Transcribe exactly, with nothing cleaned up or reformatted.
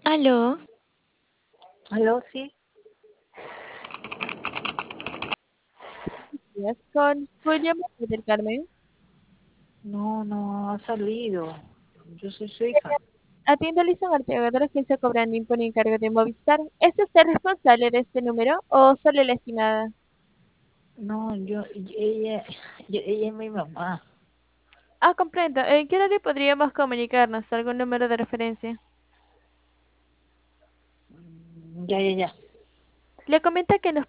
Aló, ¿Aló? Sí. días con Julia María del Carmen. No, no ha salido. Yo soy su hija. Atiende a Lisa Arteaga de la agencia Cobrandín por encargo de Movistar. ¿Es usted responsable de este número o solo la estimada? No, yo, ella, yo- ella es mi mamá. Ah, comprendo. ¿En qué horario podríamos comunicarnos? ¿Algún número de referencia? Mm, Ya, ya, ya. Le comenta que nos